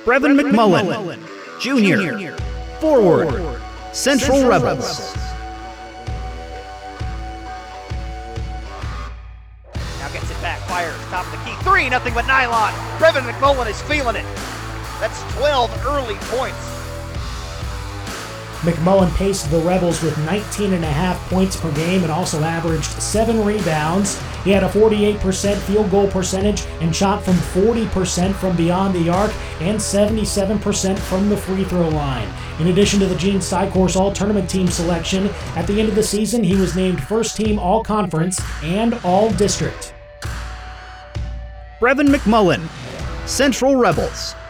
Brevin McMullen, Jr., forward, Central Rebels. Now gets it back, fires, top of the key, 3, nothing but nylon. Brevin McMullen is feeling it. That's 12 early points. McMullen paced the Rebels with 19.5 points per game and also averaged 7 rebounds. He had a 48% field goal percentage and shot from 40% from beyond the arc and 77% from the free throw line. In addition to the Gene Sycourse All-Tournament team selection, at the end of the season he was named First Team All-Conference and All-District. Brevin McMullen, Central Rebels.